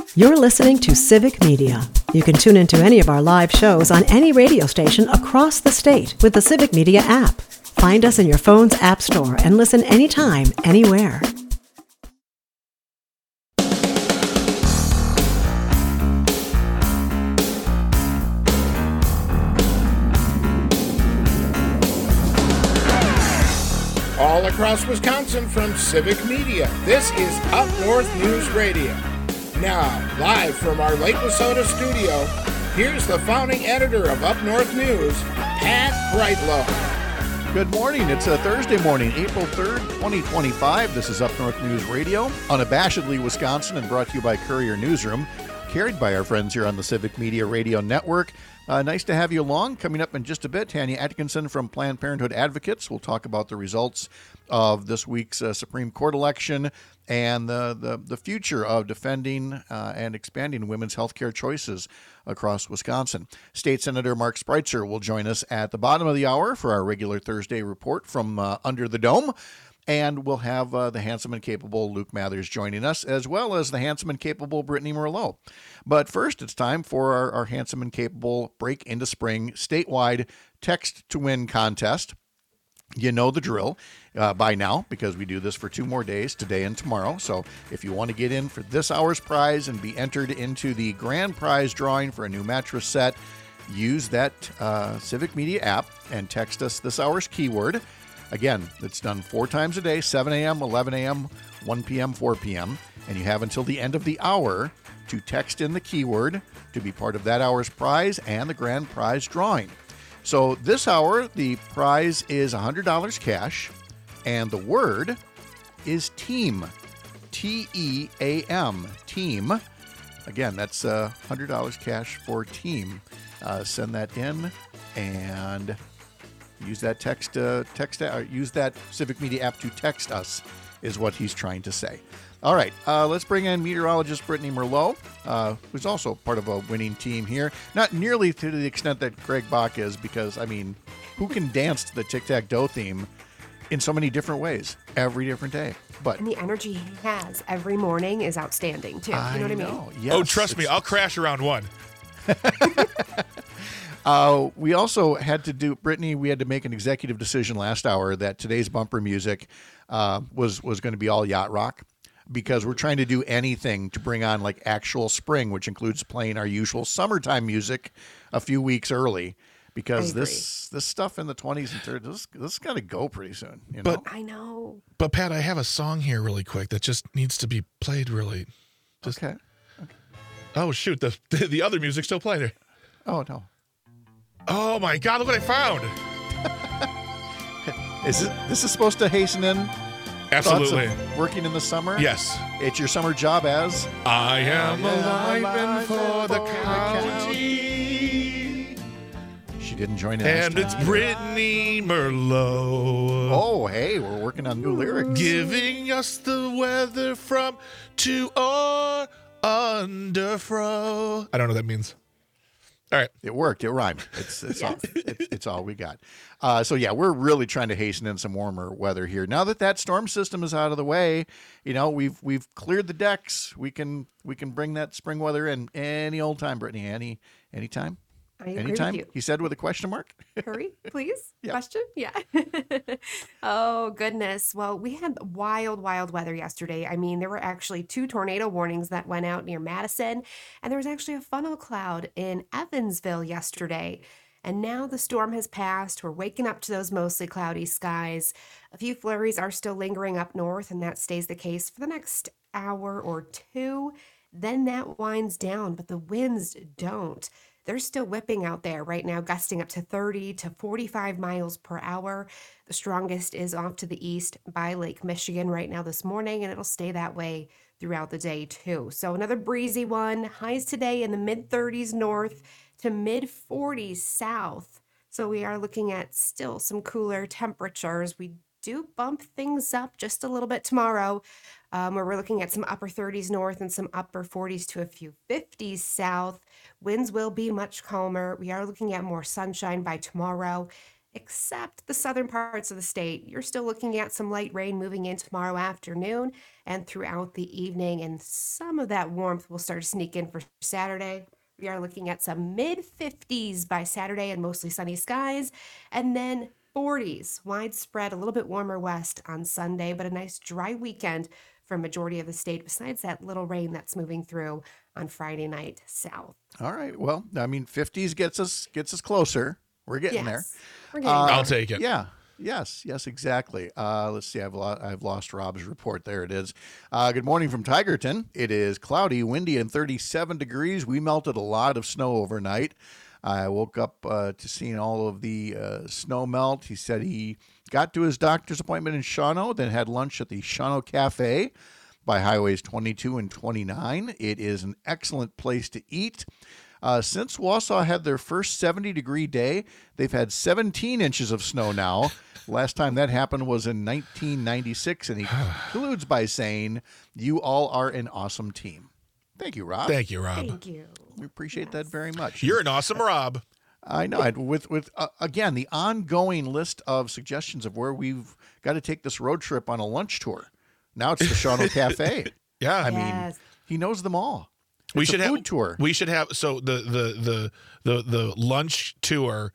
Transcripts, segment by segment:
You're listening to Civic Media. You can tune into any of our live shows on any radio station across the state with the Civic Media app. Find us in your phone's app store and listen anytime, anywhere. All across Wisconsin from Civic Media, this is Up North News Radio. Now, live from our Lake Wissota studio, here's the founding editor of Up North News, Pat Brightlow. Good morning. It's a Thursday morning, April 3rd, 2025. This is Up North News Radio, unabashedly Wisconsin, and brought to you by Courier Newsroom, carried by our friends here on the Civic Media Radio Network. Nice to have you along. Coming up in just a bit, Tanya Atkinson from Planned Parenthood Advocates will talk about the results of this week's Supreme Court election and the future of defending and expanding women's health care choices across Wisconsin. State Senator Mark Spreitzer will join us at the bottom of the hour for our regular Thursday report from Under the Dome. And we'll have the handsome and capable Luke Mathers joining us, as well as the handsome and capable Brittany Merlot. But first, it's time for our handsome and capable Break into Spring statewide Text to Win contest. You know the drill by now, because we do this for 2 more days, today and tomorrow. So if you want to get in for this hour's prize and be entered into the grand prize drawing for a new mattress set, use that Civic Media app and text us this hour's keyword. Again, it's done 4 times a day, 7 a.m., 11 a.m., 1 p.m., 4 p.m., and you have until the end of the hour to text in the keyword to be part of that hour's prize and the grand prize drawing. So this hour, the prize is $100 cash, and the word is team, T-E-A-M, team. Again, that's $100 cash for team. Send that in and use that use that Civic Media app to text us, is what he's trying to say. All right, let's bring in meteorologist Brittany Merlot, who's also part of a winning team here. Not nearly to the extent that Greg Bach is, because, I mean, who can dance to the tic-tac-toe theme in so many different ways every different day? But and the energy he has every morning is outstanding, too. You know what I mean? Yes, oh, trust me, I'll crash around 1. We also had to do, Brittany, we had to make an executive decision last hour that today's bumper music was going to be all yacht rock, because we're trying to do anything to bring on like actual spring, which includes playing our usual summertime music a few weeks early, because this stuff in the 20s and 30s, this got to go pretty soon. You know? But I know. But Pat, I have a song here really quick that just needs to be played really. Okay. Oh, shoot, the other music's still playing. Oh, no. Oh my God! Look what I found. This is supposed to hasten in Absolutely thoughts of working in the summer? Yes. It's your summer job as I am a lineman for the county. She didn't join in. And it's Brittany Merlot. Oh, hey, we're working on new lyrics. Giving us the weather from to or under fro. I don't know what that means. All right. It worked. It rhymed. It's all we got. So yeah, we're really trying to hasten in some warmer weather here. Now that storm system is out of the way, you know, we've cleared the decks. We can bring that spring weather in any old time, Brittany. Anytime. I agree Anytime. with you. He said with a question mark. Hurry, please. Yeah. Question? Yeah. Oh, goodness. Well, we had wild weather yesterday. I mean, there were actually 2 tornado warnings that went out near Madison, and there was actually a funnel cloud in Evansville yesterday. And now the storm has passed. We're waking up to those mostly cloudy skies. A few flurries are still lingering up north, and that stays the case for the next hour or 2. Then that winds down, but the winds don't. They're still whipping out there right now, gusting up to 30 to 45 miles per hour. The strongest is off to the east by Lake Michigan right now this morning, and it'll stay that way throughout the day too. So another breezy one. Highs today in the mid-30s north to mid-40s south. So we are looking at still some cooler temperatures. We do bump things up just a little bit tomorrow, where we're looking at some upper 30s north and some upper 40s to a few 50s south. Winds will be much calmer. We are looking at more sunshine by tomorrow. except the southern parts of the state. You're still looking at some light rain moving in tomorrow afternoon and throughout the evening, and some of that warmth will start to sneak in for Saturday. We are looking at some mid 50s by Saturday and mostly sunny skies, and then 40s widespread, a little bit warmer west on Sunday, but a nice dry weekend for a majority of the state, besides that little rain that's moving through on Friday night south. All right. Well, I mean, 50s gets us closer. We're getting there. Yes, we're getting there. I'll take it. Yeah. Yes, exactly. Let's see. I've lost Rob's report. There it is. Good morning from Tigerton. It is cloudy, windy, and 37 degrees. We melted a lot of snow overnight. I woke up to seeing all of the snow melt. He said he got to his doctor's appointment in Shawano, then had lunch at the Shawano Cafe by Highways 22 and 29. It is an excellent place to eat. Since Wausau had their first 70-degree day, they've had 17 inches of snow now. Last time that happened was in 1996, and he concludes by saying, "You all are an awesome team." Thank you, Rob. Thank you, Rob. Thank you. We appreciate that very much. You're an awesome Rob. I know. With again, the ongoing list of suggestions of where we've got to take this road trip on a lunch tour. Now it's the Shawano Cafe. Yeah. I mean, Yes. he knows them all. We It's should a have food tour. We should have the lunch tour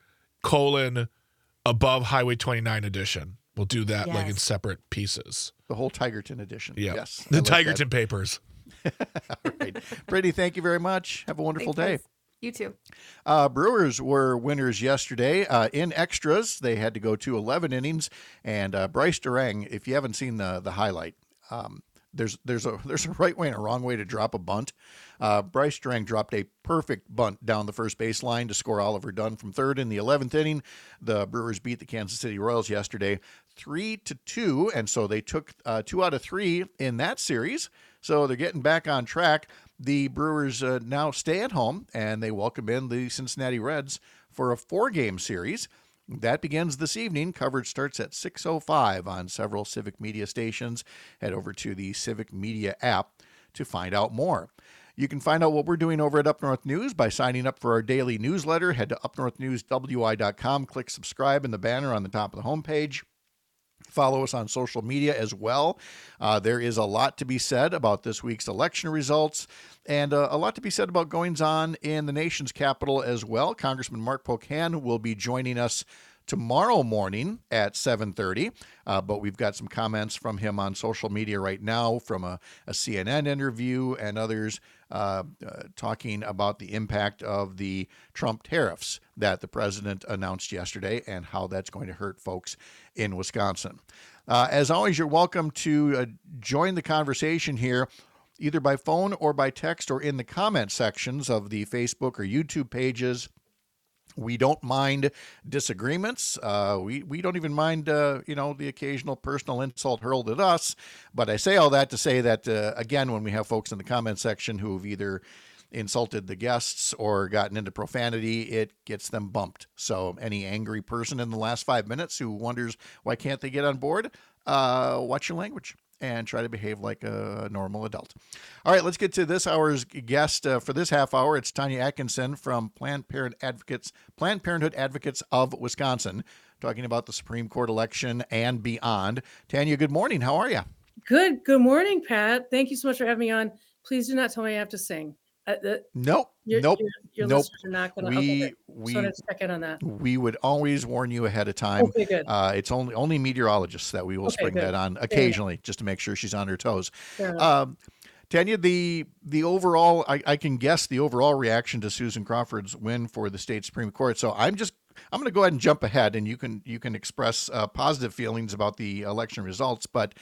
above Highway 29 edition. We'll do that like in Yes. separate pieces. The whole Tigerton edition. Yeah. Yes. The I like that. Tigerton Papers. All right. Brittany, thank you very much. Have a wonderful Thanks, day. guys. You too. Brewers were winners yesterday. In extras, they had to go to 11 innings. And Bryce Durang, if you haven't seen the highlight, there's a right way and a wrong way to drop a bunt. Bryce Durang dropped a perfect bunt down the first baseline to score Oliver Dunn from third in the 11th inning. The Brewers beat the Kansas City Royals yesterday 3-2, and so they took 2 out of 3 in that series. So they're getting back on track. The Brewers now stay at home, and they welcome in the Cincinnati Reds for a 4-game series. That begins this evening. Coverage starts at 6:05 on several Civic Media stations. Head over to the Civic Media app to find out more. You can find out what we're doing over at Up North News by signing up for our daily newsletter. Head to upnorthnewswi.com, click subscribe in the banner on the top of the homepage. Follow us on social media as well. There is a lot to be said about this week's election results and a lot to be said about goings on in the nation's capital as well. Congressman Mark Pocan will be joining us tomorrow morning at 7:30, but we've got some comments from him on social media right now from a CNN interview and others talking about the impact of the Trump tariffs that the president announced yesterday and how that's going to hurt folks in Wisconsin. As always, you're welcome to join the conversation here either by phone or by text or in the comment sections of the Facebook or YouTube pages. We don't mind disagreements. We don't even mind, the occasional personal insult hurled at us. But I say all that to say that, again, when we have folks in the comment section who have either insulted the guests or gotten into profanity, it gets them bumped. So any angry person in the last 5 minutes who wonders why can't they get on board, watch your language and try to behave like a normal adult. All right, let's get to this hour's guest for this half hour. It's Tanya Atkinson from Planned Parenthood Advocates of Wisconsin, talking about the Supreme Court election and beyond. Tanya, good morning. How are you? Good morning, Pat. Thank you so much for having me on. Please do not tell me I have to sing. Nope. Your listeners are not going to. We just wanted to check in on that. We would always warn you ahead of time. Okay, good. It's only meteorologists that we will spring good. that on occasionally, just to make sure she's on her toes. Fair enough. Tanya, the overall, I can guess the overall reaction to Susan Crawford's win for the state Supreme Court. So I'm going to go ahead and jump ahead, and you can express positive feelings about the election results. But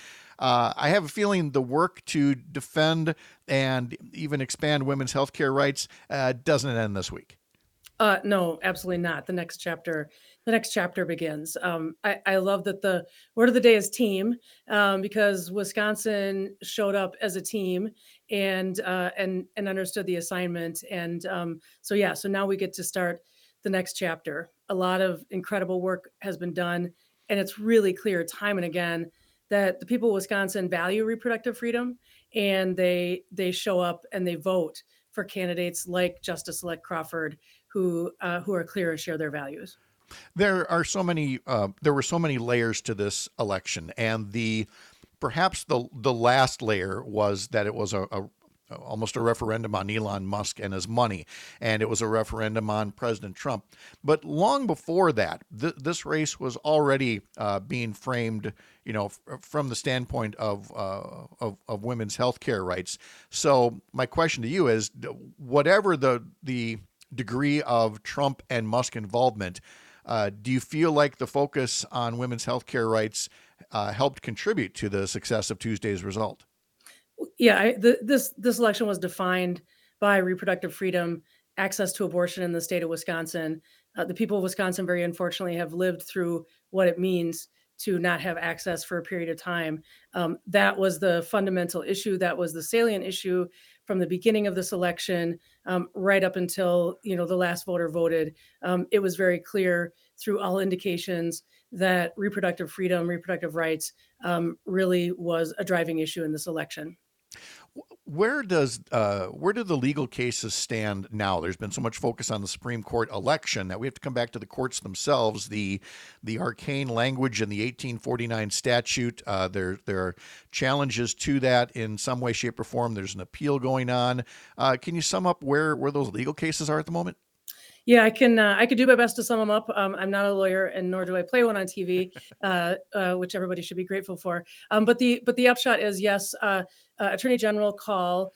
I have a feeling the work to defend and even expand women's health care rights doesn't end this week. No, absolutely not. The next chapter begins. I love that the word of the day is team, because Wisconsin showed up as a team and understood the assignment. And so now we get to start the next chapter. A lot of incredible work has been done, and it's really clear time and again that the people of Wisconsin value reproductive freedom, and they show up and they vote for candidates like Justice-elect Crawford, who are clear and share their values. There are so many. There were so many layers to this election, and perhaps the last layer was that it was almost a referendum on Elon Musk and his money, and it was a referendum on President Trump. But long before that, this race was already being framed, from the standpoint of women's health care rights. So my question to you is, whatever the degree of Trump and Musk involvement, do you feel like the focus on women's health care rights helped contribute to the success of Tuesday's result? Yeah, this election was defined by reproductive freedom, access to abortion in the state of Wisconsin. The people of Wisconsin, very unfortunately, have lived through what it means to not have access for a period of time. That was the fundamental issue. That was the salient issue from the beginning of this election, right up until the last voter voted. It was very clear through all indications that reproductive freedom, reproductive rights, really was a driving issue in this election. Where do the legal cases stand now? There's been so much focus on the Supreme Court election that we have to come back to the courts themselves. The arcane language in the 1849 statute. There are challenges to that in some way, shape, or form. There's an appeal going on. Can you sum up where those legal cases are at the moment? Yeah, I could do my best to sum them up. I'm not a lawyer, and nor do I play one on TV, which everybody should be grateful for. But the upshot is, yes, Attorney General Call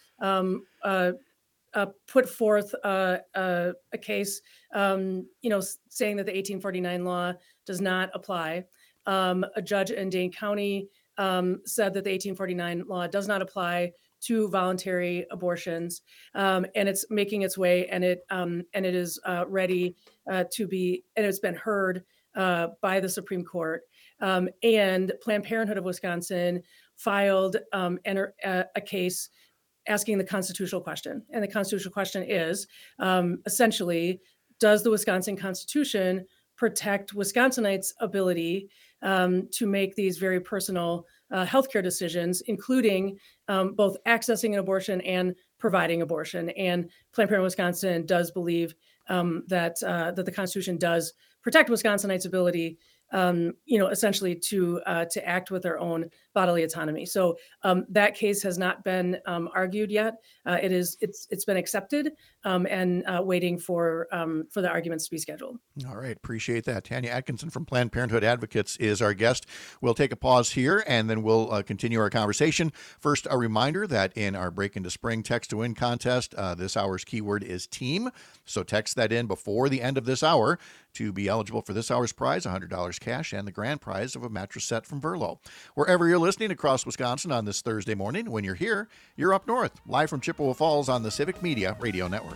put forth a case, saying that the 1849 law does not apply. A judge in Dane County said that the 1849 law does not apply to voluntary abortions, and it's making its way, and it is ready to be, and it's been heard by the Supreme Court. And Planned Parenthood of Wisconsin filed a case asking the constitutional question, and the constitutional question is essentially, does the Wisconsin Constitution protect Wisconsinites' ability to make these very personal healthcare decisions, including both accessing an abortion and providing abortion? And Planned Parenthood Wisconsin does believe that the Constitution does protect Wisconsinites' ability, essentially to act with their own bodily autonomy. So that case has not been argued yet. It's been accepted and waiting for the arguments to be scheduled. All right, appreciate that. Tanya Atkinson from Planned Parenthood Advocates is our guest. We'll take a pause here, and then we'll continue our conversation. First, a reminder that in our Break into Spring Text to Win contest, this hour's keyword is team. So text that in before the end of this hour to be eligible for this hour's prize, $100 cash, and the grand prize of a mattress set from Verlo. Wherever you're listening across Wisconsin on this Thursday morning, when you're here, you're up north, live from Chippewa Falls on the Civic Media Radio Network.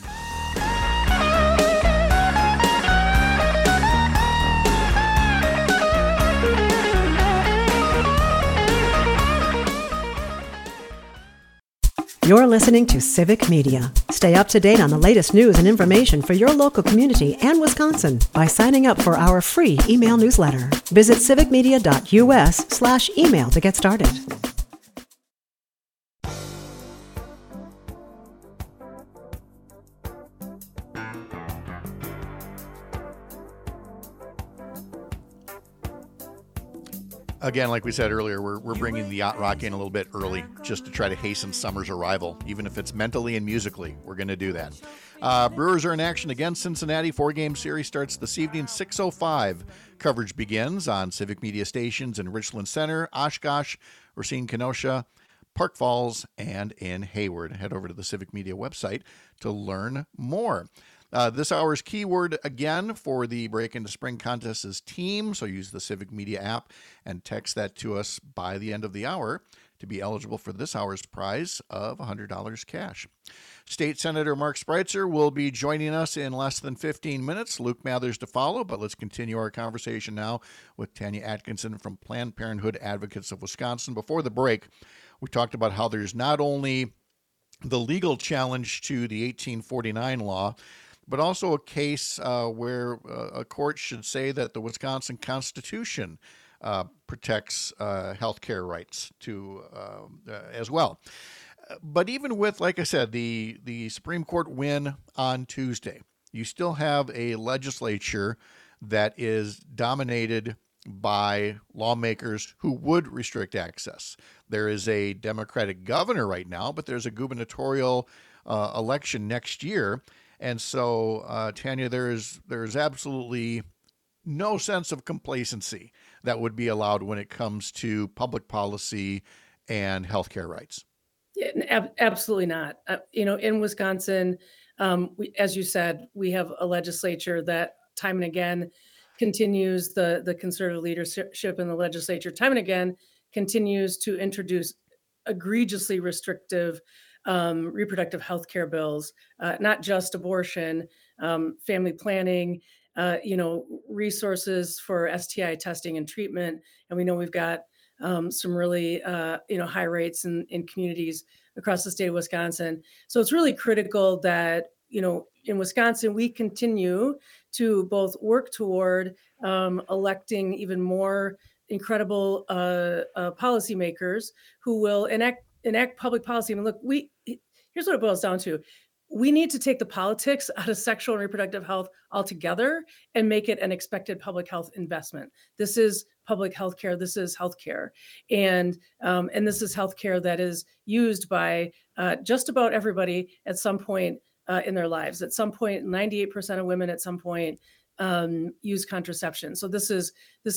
You're listening to Civic Media. Stay up to date on the latest news and information for your local community and Wisconsin by signing up for our free email newsletter. Visit civicmedia.us/email to get started. Again, like we said earlier, we're bringing the yacht rock in a little bit early just to try to hasten summer's arrival, even if it's mentally and musically. We're going to do that. Brewers are in action against Cincinnati. 4-game series starts this evening, 6:05. Coverage begins on Civic Media stations in Richland Center, Oshkosh, Racine, Kenosha, Park Falls, and in Hayward. Head over to the Civic Media website to learn more. This hour's keyword again for the Break into Spring contest is team. So use the Civic Media app and text that to us by the end of the hour to be eligible for this hour's prize of $100 cash. State Senator Mark Spreitzer will be joining us in less than 15 minutes. Luke Mathers to follow, but let's continue our conversation now with Tanya Atkinson from Planned Parenthood Advocates of Wisconsin. Before the break, we talked about how there's not only the legal challenge to the 1849 law, but also a case where a court should say that the Wisconsin Constitution protects health care rights to as well. But even with, like I said, the Supreme Court win on Tuesday, you still have a legislature that is dominated by lawmakers who would restrict access. There is a Democratic governor right now, but there's a gubernatorial election next year. And so, Tanya, there's absolutely no sense of complacency that would be allowed when it comes to public policy and healthcare rights. Yeah, absolutely not. In Wisconsin, as you said, we have a legislature that time and again continues the conservative leadership in the legislature time and again continues to introduce egregiously restrictive reproductive health care bills, not just abortion, family planning, resources for STI testing and treatment. And we know we've got some really, high rates in communities across the state of Wisconsin. So it's really critical that, in Wisconsin, we continue to both work toward electing even more incredible policymakers who will enact public policy. I mean, look, here's what it boils down to. We need to take the politics out of sexual and reproductive health altogether and make it an expected public health investment. This is public health care. This is health care. And this is health care that is used by just about everybody at some point in their lives. At some point, 98% of women at some point use contraception. So this is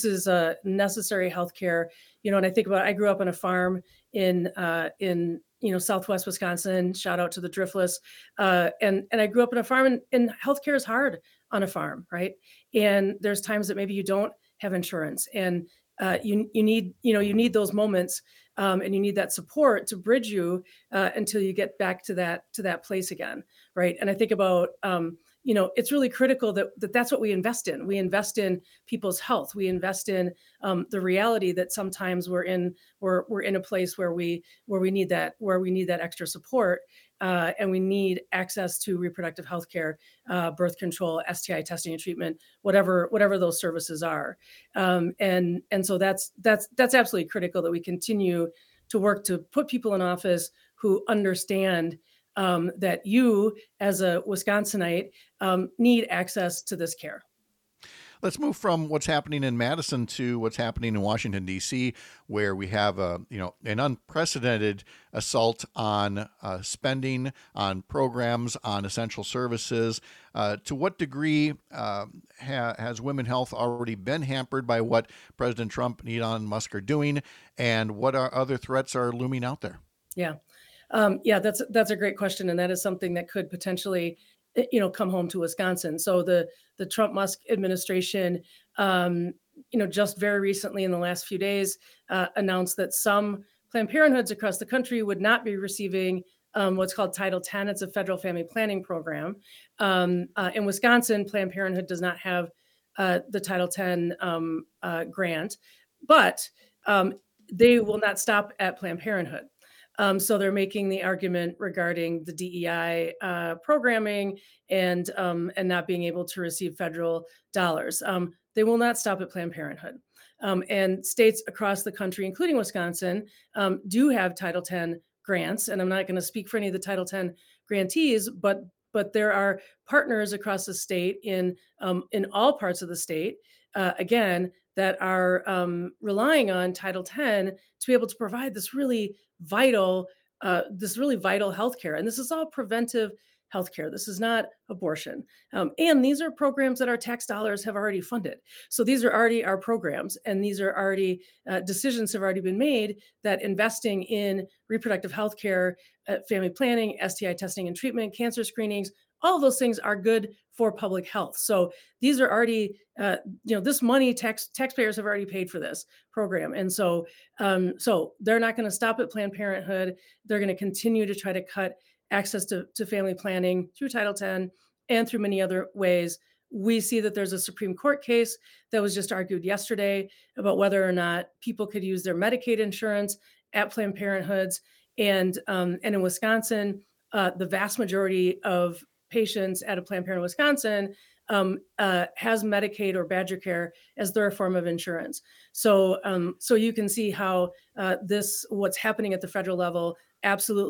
necessary health care. And I think about, I grew up on a farm in Southwest Wisconsin. Shout out to the Driftless. And I grew up on a farm, and healthcare is hard on a farm, right? And there's times that maybe you don't have insurance, and you need those moments, and you need that support to bridge you until you get back to that place again, right? And I think about it's really critical that's what we invest in. We invest in people's health. We invest in the reality that sometimes we're in a place where we need that extra support, and we need access to reproductive health care, birth control, STI testing and treatment, whatever those services are. And so that's absolutely critical that we continue to work to put people in office who understand that you, as a Wisconsinite, need access to this care. Let's move from what's happening in Madison to what's happening in Washington, D.C., where we have an unprecedented assault on spending, on programs, on essential services. To what degree has women's health already been hampered by what President Trump and Elon Musk are doing, and what other threats are looming out there? Yeah. That's a great question, and that is something that could potentially, come home to Wisconsin. So the Trump-Musk administration, just very recently in the last few days, announced that some Planned Parenthoods across the country would not be receiving what's called Title X. It's a federal family planning program. In Wisconsin, Planned Parenthood does not have the Title X grant, but they will not stop at Planned Parenthood. So they're making the argument regarding the DEI programming and not being able to receive federal dollars. They will not stop at Planned Parenthood. And states across the country, including Wisconsin, do have Title X grants. And I'm not going to speak for any of the Title X grantees, but there are partners across the state in all parts of the state, again, that are relying on Title X to be able to provide this really vital healthcare. And this is all preventive healthcare. This is not abortion. And these are programs that our tax dollars have already funded. So these are already our programs, and these are already decisions have already been made that investing in reproductive healthcare, family planning, STI testing and treatment, cancer screenings, all of those things are good for public health. So these are already, this money taxpayers have already paid for this program. And so they're not going to stop at Planned Parenthood. They're going to continue to try to cut access to family planning through Title X and through many other ways. We see that there's a Supreme Court case that was just argued yesterday about whether or not people could use their Medicaid insurance at Planned Parenthoods. And in Wisconsin, the vast majority of patients at a Planned Parenthood Wisconsin has Medicaid or Badger Care as their form of insurance. So you can see how what's happening at the federal level absolutely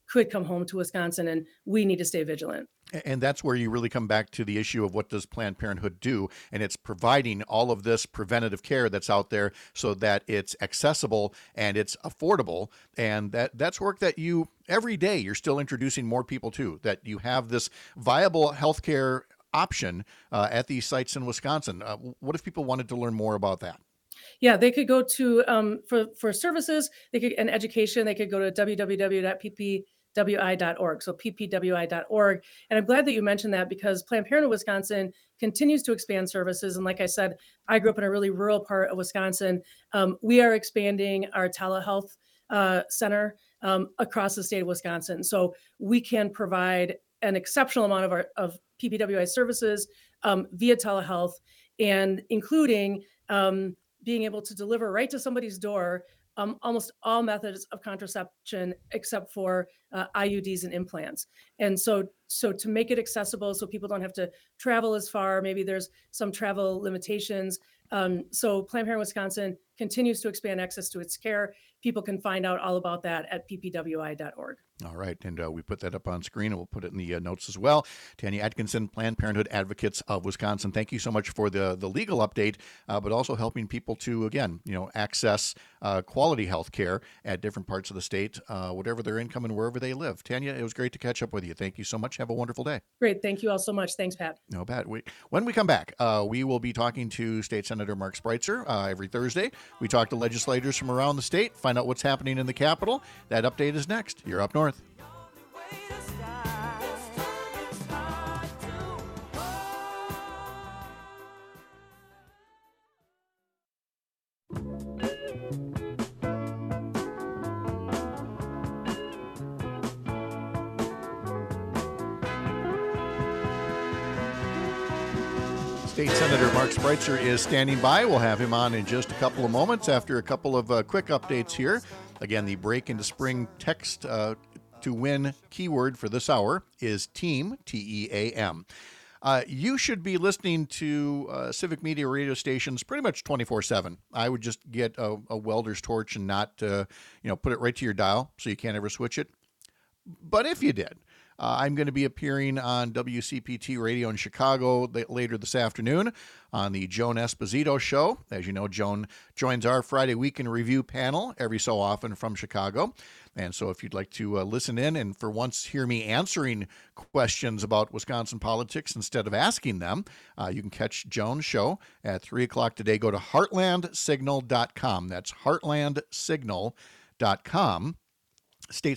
could come home to Wisconsin, and we need to stay vigilant. And that's where you really come back to the issue of what does Planned Parenthood do? And it's providing all of this preventative care that's out there so that it's accessible and it's affordable. And that's work that you, every day, you're still introducing more people to, that you have this viable healthcare option at these sites in Wisconsin. What if people wanted to learn more about that? Yeah, they could go to, for services, and education, they could go to www.ppwi.org. So ppwi.org. And I'm glad that you mentioned that, because Planned Parenthood Wisconsin continues to expand services. And like I said, I grew up in a really rural part of Wisconsin. We are expanding our telehealth center across the state of Wisconsin. So we can provide an exceptional amount of PPWI services via telehealth, and including being able to deliver right to somebody's door almost all methods of contraception except for IUDs and implants. And so to make it accessible so people don't have to travel as far, maybe there's some travel limitations. So Planned Parenthood Wisconsin continues to expand access to its care. People can find out all about that at ppwi.org. All right. And we put that up on screen, and we'll put it in the notes as well. Tanya Atkinson, Planned Parenthood Advocates of Wisconsin, thank you so much for the legal update, but also helping people to, again, access quality health care at different parts of the state, whatever their income and wherever they live. Tanya, it was great to catch up with you. Thank you so much. Have a wonderful day. Great. Thank you all so much. Thanks, Pat. No bad. When we come back, we will be talking to State Senator Mark Spreitzer every Thursday. We talk to legislators from around the state, find out what's happening in the Capitol. That update is next. You're Up North. State Senator Mark Spreitzer is standing by. We'll have him on in just a couple of moments after a couple of quick updates here. Again, the Break into Spring text to win keyword for this hour is TEAM, T-E-A-M. You should be listening to Civic Media radio stations pretty much 24/7. I would just get a welder's torch and not, put it right to your dial so you can't ever switch it. But if you did, I'm going to be appearing on WCPT Radio in Chicago later this afternoon on the Joan Esposito Show. As you know, Joan joins our Friday Weekend Review panel every so often from Chicago. And so if you'd like to listen in and for once hear me answering questions about Wisconsin politics instead of asking them, you can catch Joan's show at 3 o'clock today. Go to heartlandsignal.com. That's heartlandsignal.com. State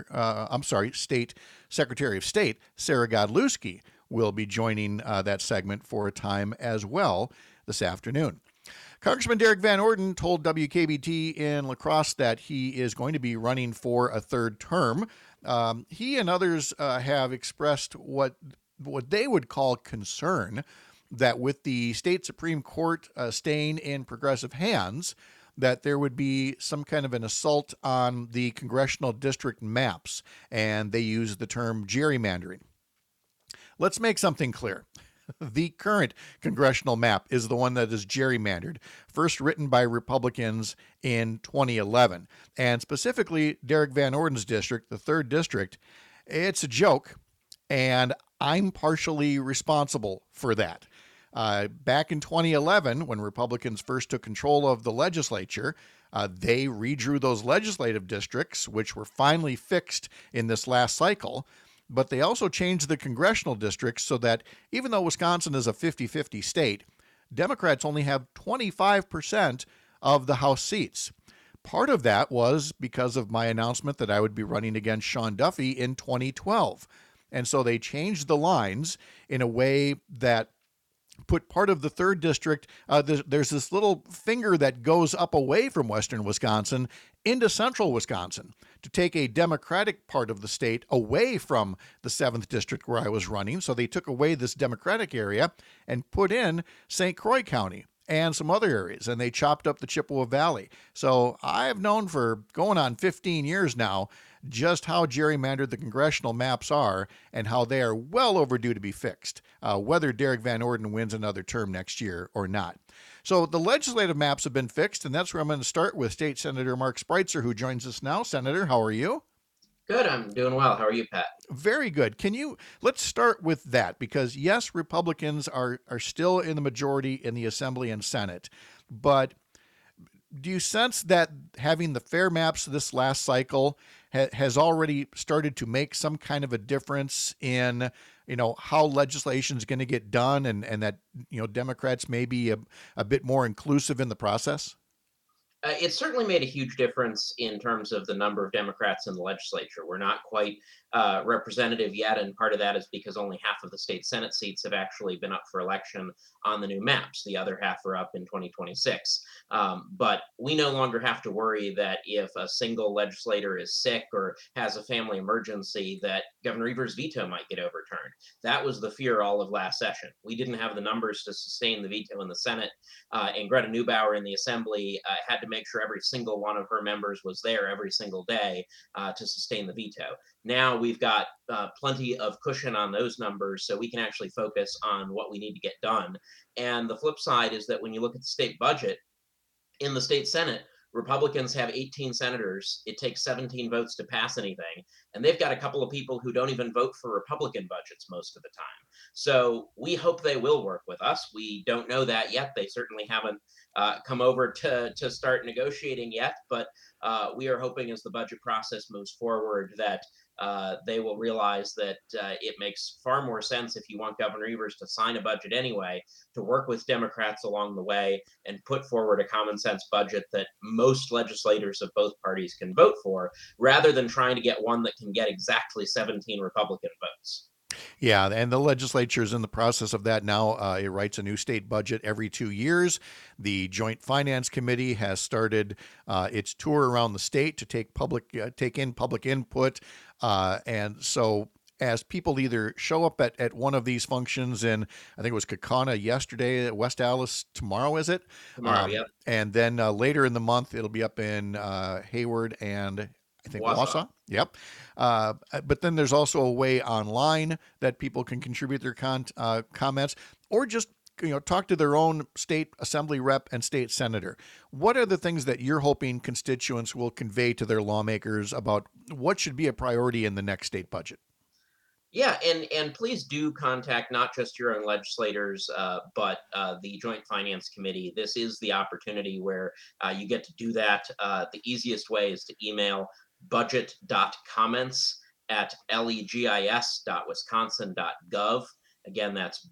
Secretary of State Sarah Godlewski will be joining that segment for a time as well this afternoon. Congressman Derek Van Orden told WKBT in La Crosse that he is going to be running for a third term. He and others have expressed what they would call concern that with the state Supreme Court staying in progressive hands, that there would be some kind of an assault on the congressional district maps, and they use the term gerrymandering. Let's make something clear. The current congressional map is the one that is gerrymandered, first written by Republicans in 2011. And specifically, Derek Van Orden's district, the 3rd district, it's a joke, and I'm partially responsible for that. Back in 2011, when Republicans first took control of the legislature, they redrew those legislative districts, which were finally fixed in this last cycle. But they also changed the congressional districts so that even though Wisconsin is a 50-50 state, Democrats only have 25% of the House seats. Part of that was because of my announcement that I would be running against Sean Duffy in 2012. And so they changed the lines in a way that put part of the 3rd district, there's this little finger that goes up away from western Wisconsin into central Wisconsin to take a Democratic part of the state away from the 7th district where I was running. So they took away this Democratic area and put in St. Croix County and some other areas, and they chopped up the Chippewa Valley. So I've known for going on 15 years now just how gerrymandered the congressional maps are and how they are well overdue to be fixed, whether Derek Van Orden wins another term next year or not. So the legislative maps have been fixed, and that's where I'm going to start with State Senator Mark Spreitzer, who joins us now. Senator, how are you? Good. I'm doing well. How are you, Pat? Very good. Let's start with that because yes, Republicans are still in the majority in the Assembly and Senate, but do you sense that having the fair maps this last cycle has already started to make some kind of a difference in, how legislation is going to get done and that, Democrats may be a bit more inclusive in the process? It certainly made a huge difference in terms of the number of Democrats in the legislature. We're not quite representative yet, and part of that is because only half of the state Senate seats have actually been up for election on the new maps. The other half are up in 2026. But we no longer have to worry that if a single legislator is sick or has a family emergency, that Governor Evers' veto might get overturned. That was the fear all of last session. We didn't have the numbers to sustain the veto in the Senate, and Greta Neubauer in the Assembly had to make sure every single one of her members was there every single day to sustain the veto. Now we've got plenty of cushion on those numbers, so we can actually focus on what we need to get done. And the flip side is that when you look at the state budget, in the state Senate, Republicans have 18 senators. It takes 17 votes to pass anything. And they've got a couple of people who don't even vote for Republican budgets most of the time. So we hope they will work with us. We don't know that yet. They certainly haven't come over to start negotiating yet. But we are hoping as the budget process moves forward that they will realize that it makes far more sense if you want Governor Evers to sign a budget anyway, to work with Democrats along the way and put forward a common sense budget that most legislators of both parties can vote for, rather than trying to get one that can get exactly 17 Republican votes. Yeah, and the legislature is in the process of that now. It writes a new state budget every 2 years. The Joint Finance Committee has started its tour around the state to take in public input, and so as people either show up at one of these functions in, I think it was Kaukauna yesterday, West Allis tomorrow, is it? Tomorrow, yep. And then later in the month, it'll be up in Hayward and I think Wausau. Yep. But then there's also a way online that people can contribute their comments or just talk to their own state assembly rep and state senator. What are the things that you're hoping constituents will convey to their lawmakers about what should be a priority in the next state budget? Yeah, and please do contact not just your own legislators, but the Joint Finance Committee. This is the opportunity where you get to do that. The easiest way is to email budget.comments@legis.wisconsin.gov. Again, that's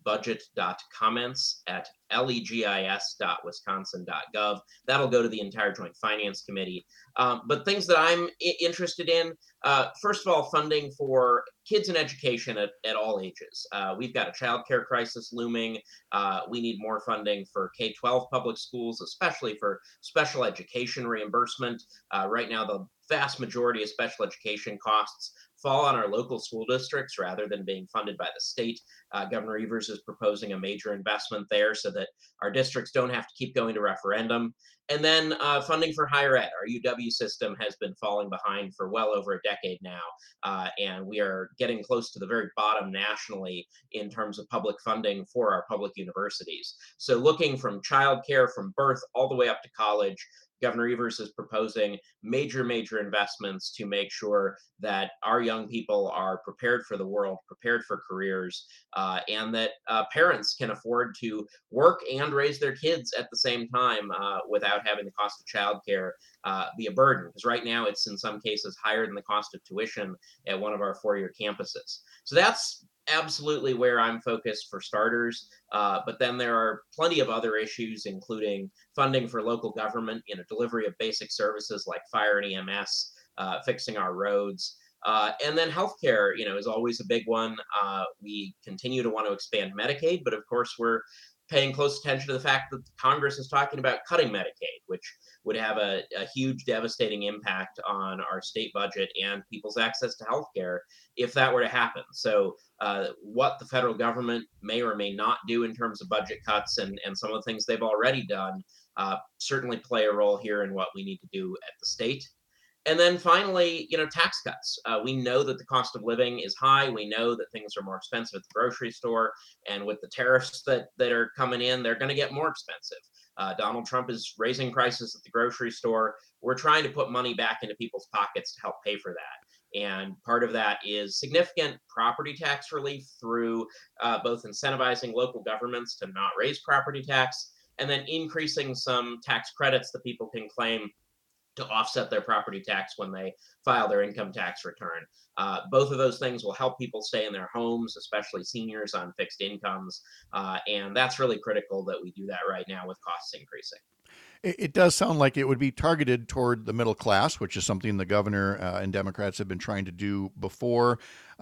budget.comments@legis.wisconsin.gov. That'll go to the entire Joint Finance Committee. But things that I'm interested in, first of all, funding for kids in education at all ages. We've got a child care crisis looming. We need more funding for K-12 public schools, especially for special education reimbursement. Right now, the vast majority of special education costs fall on our local school districts rather than being funded by the state. Governor Evers is proposing a major investment there so that our districts don't have to keep going to referendum. And then funding for higher ed. Our UW system has been falling behind for well over a decade now, and we are getting close to the very bottom nationally in terms of public funding for our public universities. So looking from childcare from birth all the way up to college, Governor Evers is proposing major investments to make sure that our young people are prepared for the world, prepared for careers, and that parents can afford to work and raise their kids at the same time without having the cost of childcare be a burden. Because right now it's in some cases higher than the cost of tuition at one of our four-year campuses. So that's absolutely where I'm focused for starters. But then there are plenty of other issues, including funding for local government, delivery of basic services like fire and EMS, fixing our roads. And then healthcare, is always a big one. We continue to want to expand Medicaid, but of course we're paying close attention to the fact that Congress is talking about cutting Medicaid, which would have a huge devastating impact on our state budget and people's access to healthcare if that were to happen. So what the federal government may or may not do in terms of budget cuts and some of the things they've already done certainly play a role here in what we need to do at the state. And then finally, tax cuts. We know that the cost of living is high. We know that things are more expensive at the grocery store. And with the tariffs that are coming in, they're going to get more expensive. Donald Trump is raising prices at the grocery store. We're trying to put money back into people's pockets to help pay for that. And part of that is significant property tax relief through both incentivizing local governments to not raise property tax and then increasing some tax credits that people can claim to offset their property tax when they file their income tax return. Both of those things will help people stay in their homes, especially seniors on fixed incomes. And that's really critical that we do that right now with costs increasing. It does sound like it would be targeted toward the middle class, which is something the governor and Democrats have been trying to do before.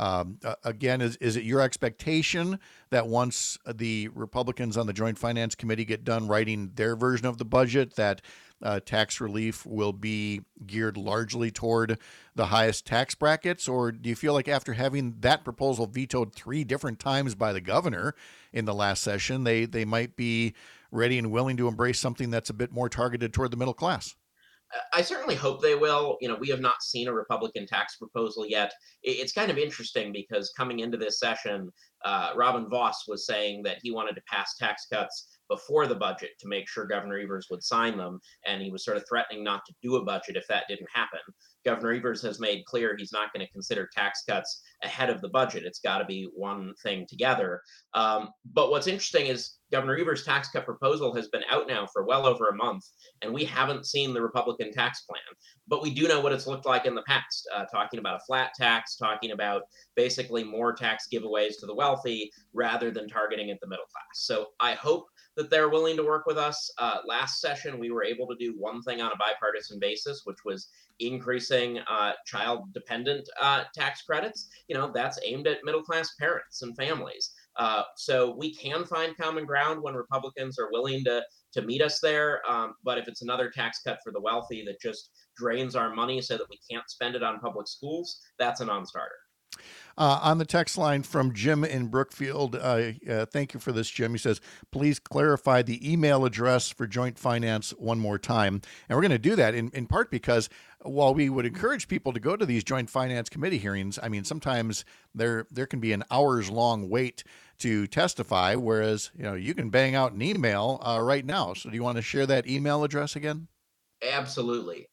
Again, is it your expectation that once the Republicans on the Joint Finance Committee get done writing their version of the budget, that tax relief will be geared largely toward the highest tax brackets? Or do you feel like after having that proposal vetoed 3 different times by the governor in the last session, they might be ready and willing to embrace something that's a bit more targeted toward the middle class? I certainly hope they will. We have not seen a Republican tax proposal yet. It's kind of interesting because coming into this session, Robin Vos was saying that he wanted to pass tax cuts before the budget to make sure Governor Evers would sign them. And he was sort of threatening not to do a budget if that didn't happen. Governor Evers has made clear he's not going to consider tax cuts ahead of the budget. It's got to be one thing together. But what's interesting is Governor Evers' tax cut proposal has been out now for well over a month, and we haven't seen the Republican tax plan. But we do know what it's looked like in the past, talking about a flat tax, talking about basically more tax giveaways to the wealthy rather than targeting at the middle class. So I hope that they're willing to work with us. Last session, we were able to do one thing on a bipartisan basis, which was increasing child-dependent tax credits. That's aimed at middle-class parents and families. So we can find common ground when Republicans are willing to meet us there. But if it's another tax cut for the wealthy that just drains our money so that we can't spend it on public schools, that's a non-starter. On the text line from Jim in Brookfield, thank you for this, Jim. He says, please clarify the email address for Joint Finance one more time. And we're going to do that in part because while we would encourage people to go to these Joint Finance Committee hearings, I mean, sometimes there can be an hours-long wait to testify, whereas you can bang out an email right now. So do you want to share that email address again? Absolutely.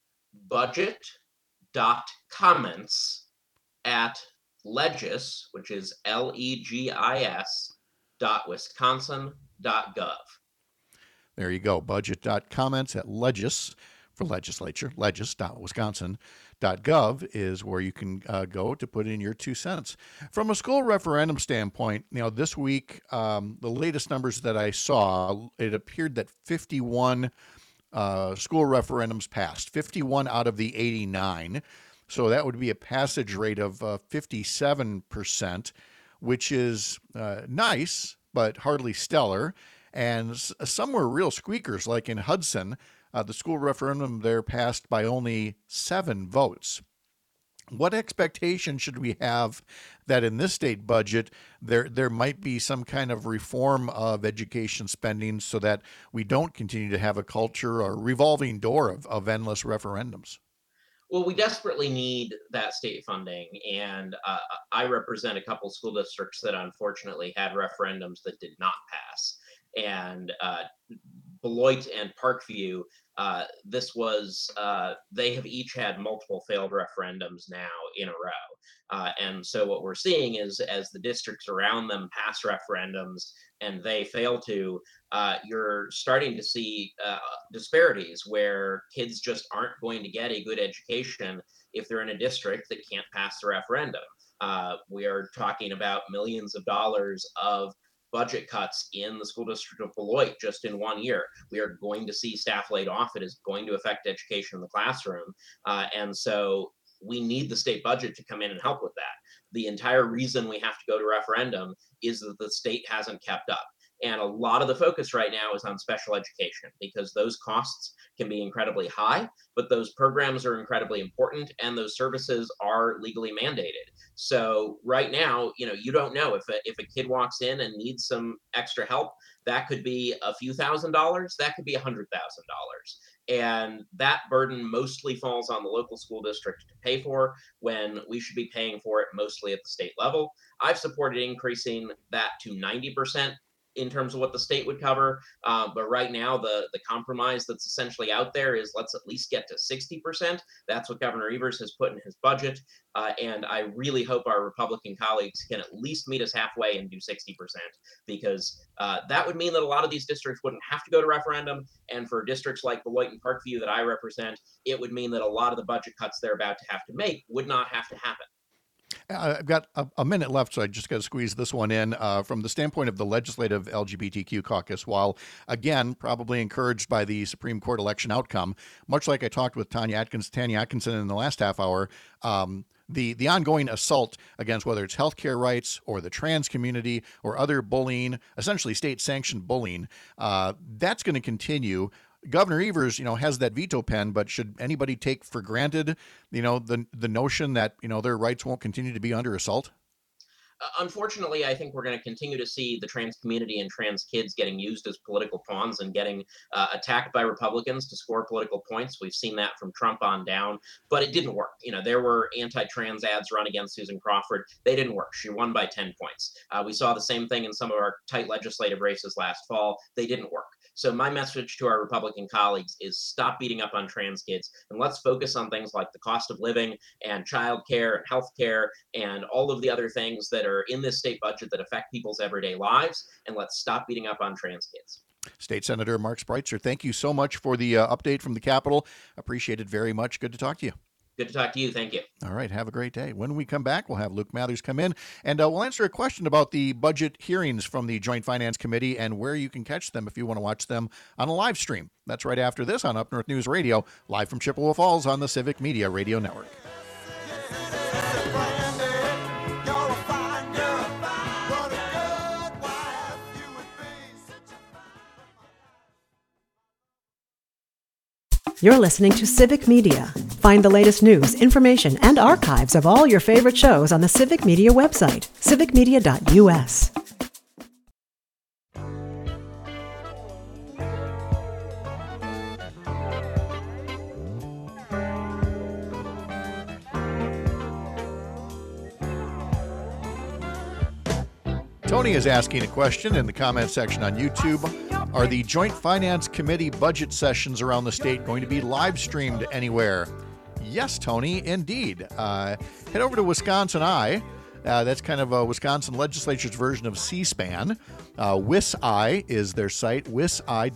budget.comments@legis, which is legis.wisconsin.gov. There you go. Budget.comments@legis for legislature, legis.wisconsin.gov is where you can go to put in your 2 cents. From a school referendum standpoint, this week, the latest numbers that I saw, it appeared that 51 school referendums passed, 51 out of the 89. So that would be a passage rate of 57%, which is nice, but hardly stellar. And some were real squeakers, like in Hudson, the school referendum there passed by only 7 votes. What expectation should we have that in this state budget there might be some kind of reform of education spending so that we don't continue to have a culture or revolving door of endless referendums? Well, we desperately need that state funding, and I represent a couple school districts that unfortunately had referendums that did not pass. And Beloit and Parkview, they have each had multiple failed referendums now in a row. And so what we're seeing is as the districts around them pass referendums and they fail to, you're starting to see disparities where kids just aren't going to get a good education if they're in a district that can't pass the referendum. We are talking about millions of dollars of budget cuts in the school district of Beloit just in 1 year. We are going to see staff laid off. It is going to affect education in the classroom. And so we need the state budget to come in and help with that. The entire reason we have to go to referendum is that the state hasn't kept up. And a lot of the focus right now is on special education because those costs can be incredibly high, but those programs are incredibly important and those services are legally mandated. So right now, you don't know if a kid walks in and needs some extra help, that could be a few $1,000s, that could be $100,000. And that burden mostly falls on the local school district to pay for when we should be paying for it mostly at the state level. I've supported increasing that to 90%. in terms of what the state would cover. But right now, the compromise that's essentially out there is let's at least get to 60%. That's what Governor Evers has put in his budget. And I really hope our Republican colleagues can at least meet us halfway and do 60%, because that would mean that a lot of these districts wouldn't have to go to referendum. And for districts like Beloit and Parkview that I represent, it would mean that a lot of the budget cuts they're about to have to make would not have to happen. I've got a minute left, so I just got to squeeze this one in. From the standpoint of the Legislative LGBTQ Caucus, while, again, probably encouraged by the Supreme Court election outcome, much like I talked with Tanya Atkinson in the last half hour, the ongoing assault against whether it's healthcare rights or the trans community or other bullying, essentially state-sanctioned bullying, that's going to continue. Governor Evers, has that veto pen, but should anybody take for granted, the notion that, their rights won't continue to be under assault? Unfortunately, I think we're going to continue to see the trans community and trans kids getting used as political pawns and getting attacked by Republicans to score political points. We've seen that from Trump on down, but it didn't work. There were anti-trans ads run against Susan Crawford. They didn't work. She won by 10 points. We saw the same thing in some of our tight legislative races last fall. They didn't work. So my message to our Republican colleagues is stop beating up on trans kids and let's focus on things like the cost of living and childcare and healthcare and all of the other things that are in this state budget that affect people's everyday lives. And let's stop beating up on trans kids. State Senator Mark Spreitzer, thank you so much for the update from the Capitol. Appreciate it very much. Good to talk to you. Good to talk to you. Thank you. All right. Have a great day. When we come back, we'll have Luke Mathers come in and we'll answer a question about the budget hearings from the Joint Finance Committee and where you can catch them if you want to watch them on a live stream. That's right after this on Up North News Radio, live from Chippewa Falls on the Civic Media Radio Network. You're listening to Civic Media. Find the latest news, information, and archives of all your favorite shows on the Civic Media website, civicmedia.us. Tony is asking a question in the comment section on YouTube. Are the Joint Finance Committee budget sessions around the state going to be live streamed anywhere? Yes, Tony, indeed. Head over to Wisconsin Eye. That's kind of a Wisconsin legislature's version of C-SPAN. WISEYE is their site, WISEYE,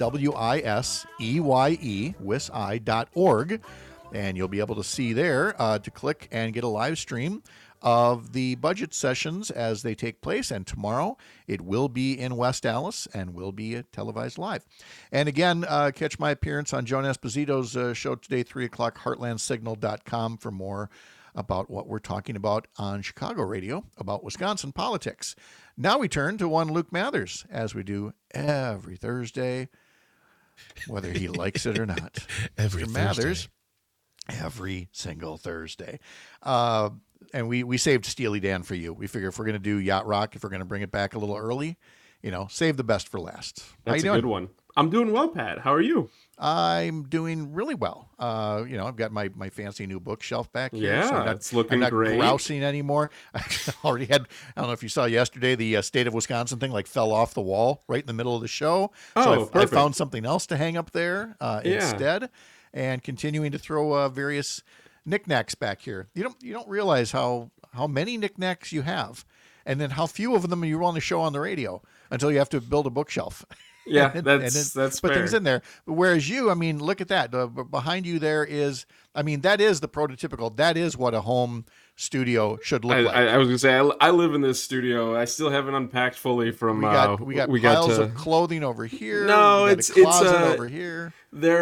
W-I-S-E-Y-E, wiseye.org. And you'll be able to see there to click and get a live stream of the budget sessions as they take place. And tomorrow it will be in West Allis and will be televised live. And again, catch my appearance on Joan Esposito's show today, 3 o'clock, heartlandsignal.com for more about what we're talking about on Chicago radio about Wisconsin politics. Now we turn to one Luke Mathers, as we do every Thursday, whether he likes it or not. Every Mr. Thursday. Mathers, every single Thursday. And we saved Steely Dan for you. We figure if we're going to do Yacht Rock, if we're going to bring it back a little early, save the best for last. That's a good one. I'm doing well, Pat. How are you? I'm doing really well. I've got my fancy new bookshelf back here. Yeah, it's looking I'm not great. Grousing anymore. I already had, I don't know if you saw yesterday, the State of Wisconsin thing fell off the wall right in the middle of the show. So I found something else to hang up there instead, and continuing to throw various knickknacks back here. You don't realize how many knickknacks you have, and then how few of them you want to show on the radio until you have to build a bookshelf. Yeah, that's put fair. things in there. Whereas you, look at that. Behind you there is, that is the prototypical. That is what a home studio should look like. I was gonna say I live in this studio. I still haven't unpacked fully from. We got piles of clothing over here. No, we got a closet over here. They're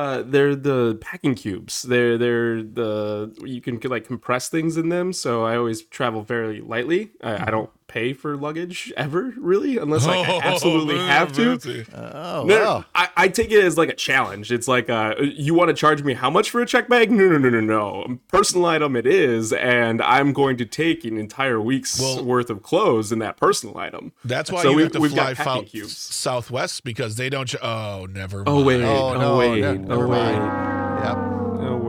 the packing cubes. They're the you can compress things in them. So I always travel very lightly. I don't pay for luggage ever, really, unless I absolutely have to. Wow. I take it as a challenge. It's you want to charge me how much for a check bag? No. Personal item it is, and I'm going to take an entire week's worth of clothes in that personal item. That's why you have to fly Southwest, because they don't. Never mind. Oh wait. Never mind. Yep. Oh wait.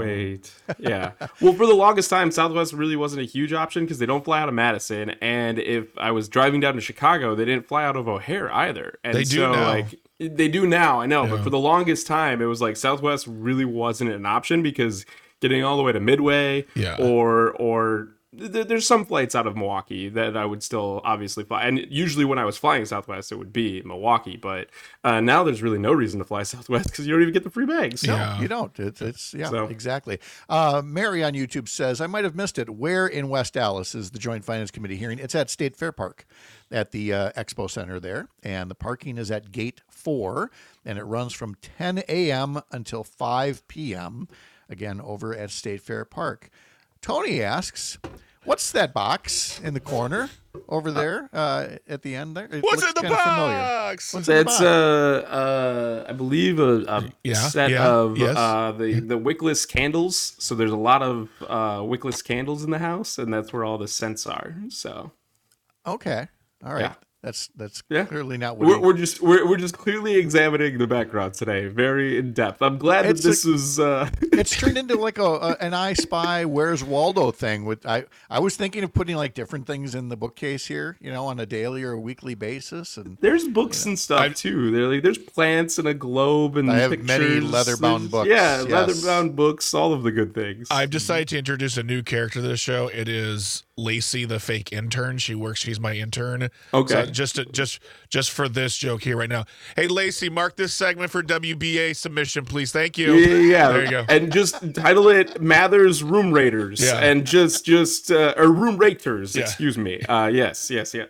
Right. Yeah. Well, for the longest time, Southwest really wasn't a huge option because they don't fly out of Madison. And if I was driving down to Chicago, they didn't fly out of O'Hare either. And They do now. They do now, I know. Yeah. But for the longest time, it was like Southwest really wasn't an option because getting all the way to Midway or there's some flights out of Milwaukee that I would still obviously fly. And usually when I was flying Southwest, it would be Milwaukee. But now there's really no reason to fly Southwest because you don't even get the free bags. No, you don't. Exactly. Mary on YouTube says, I might have missed it. Where in West Dallas is the Joint Finance Committee hearing? It's at State Fair Park at the Expo Center there. And the parking is at Gate 4. And it runs from 10 a.m. until 5 p.m. Again, over at State Fair Park. Tony asks, what's that box in the corner over there at the end there? What's in the box? What's in the That's box? I believe a set of the wickless candles. So there's a lot of wickless candles in the house, and that's where all the scents are. So Okay. All right. Yeah. That's Yeah. clearly not what we're just clearly examining the background today, very in depth. I'm glad that this is. It's turned into like an I Spy Where's Waldo thing. With I was thinking of putting like different things in the bookcase here, on a daily or a weekly basis. And there's books and stuff too. There's plants and a globe and I have pictures. many leather-bound books. Yeah, yes. leather-bound books, all of the good things. I've decided to introduce a new character to the show. It is Lacey, the fake intern. She's my intern. Okay. So just for this joke here right now. Hey, Lacey, mark this segment for WBA submission, please. Thank you. Yeah. There you go. And just title it Mathers Room Raiders. Yeah. And or Room Raters, Yeah. excuse me. Yes.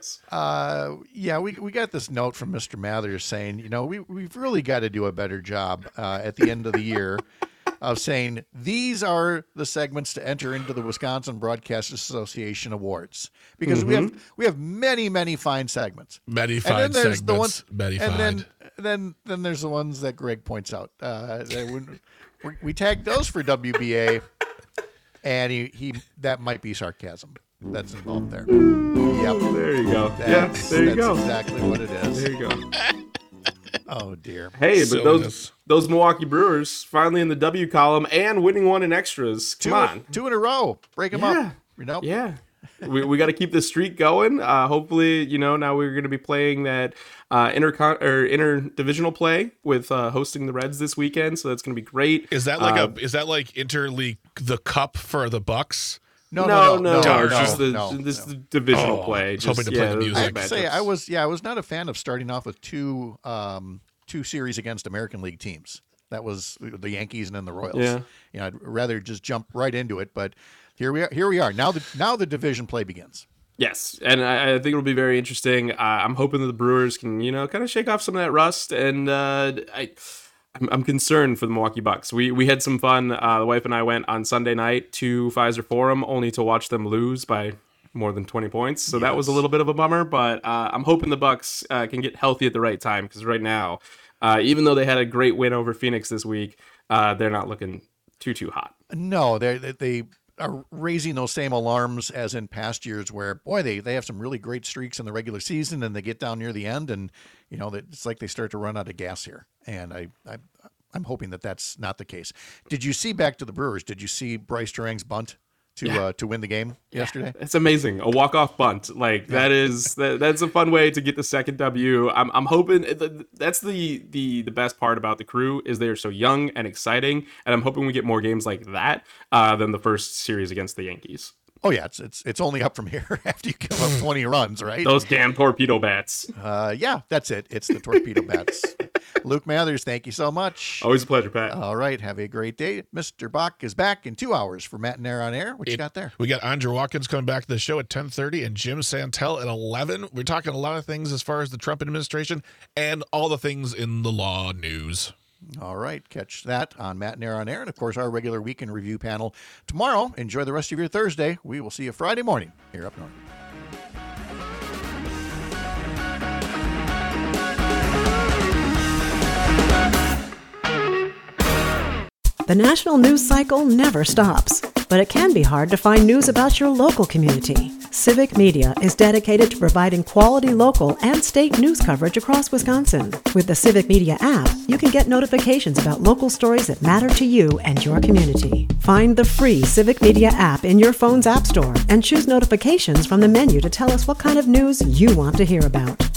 We got this note from Mr. Mathers saying, we've really got to do a better job at the end of the year of saying these are the segments to enter into the Wisconsin Broadcasters Association Awards, because we have many fine segments. Many And fine then there's segments. the ones, Many and fine. then there's the ones that Greg points out. We tagged those for WBA, and he that might be sarcasm that's involved there. Yep, There you go. that's go. exactly what it is. There you go. Oh dear. Hey, So but those Milwaukee Brewers finally in the W column and winning one in extras. Come on. Two in a row. Break them up. Yeah. We got to keep the streak going. Hopefully, now we're going to be playing that interdivisional play with hosting the Reds this weekend, so that's going to be great. Is that like interleague the cup for the Bucks? No. Just the divisional play. I was hoping to play the music. I have to matchups. say, I was not a fan of starting off with two series against American League teams. That was the Yankees and then the Royals. Yeah. I'd rather just jump right into it. But here we are. Now the division play begins. Yes, and I think it'll be very interesting. I'm hoping that the Brewers can, kind of shake off some of that rust, and I'm concerned for the Milwaukee Bucks. We had some fun. The wife and I went on Sunday night to Pfizer Forum, only to watch them lose by more than 20 points. So that was a little bit of a bummer, but I'm hoping the Bucks can get healthy at the right time, because right now, even though they had a great win over Phoenix this week, they're not looking too hot. No, they are raising those same alarms as in past years, where they have some really great streaks in the regular season, and they get down near the end, and it's like they start to run out of gas here. And I'm hoping that that's not the case. Did you see, back to the Brewers, did you see Bryce Durang's bunt to win the game yesterday? It's amazing. A walk-off bunt. That's a fun way to get the second W. I'm hoping that's the best part about the Crew, is they're so young and exciting, and I'm hoping we get more games like that than the first series against the Yankees. Oh yeah, it's only up from here after you give up 20 runs, right? Those damn torpedo bats. Yeah, that's it. It's the torpedo bats. Luke Mathers, thank you so much. Always a pleasure, Pat. All right, have a great day. Mr. Bach is back in 2 hours for Matt and Air on Air. What you got there? We got Andrew Watkins coming back to the show at 10:30 and Jim Santel at 11. We're talking a lot of things as far as the Trump administration and all the things in the law news. All right, catch that on Matt and Air on Air. And, of course, our regular weekend review panel tomorrow. Enjoy the rest of your Thursday. We will see you Friday morning here up north. The national news cycle never stops, but it can be hard to find news about your local community. Civic Media is dedicated to providing quality local and state news coverage across Wisconsin. With the Civic Media app, you can get notifications about local stories that matter to you and your community. Find the free Civic Media app in your phone's app store and choose notifications from the menu to tell us what kind of news you want to hear about.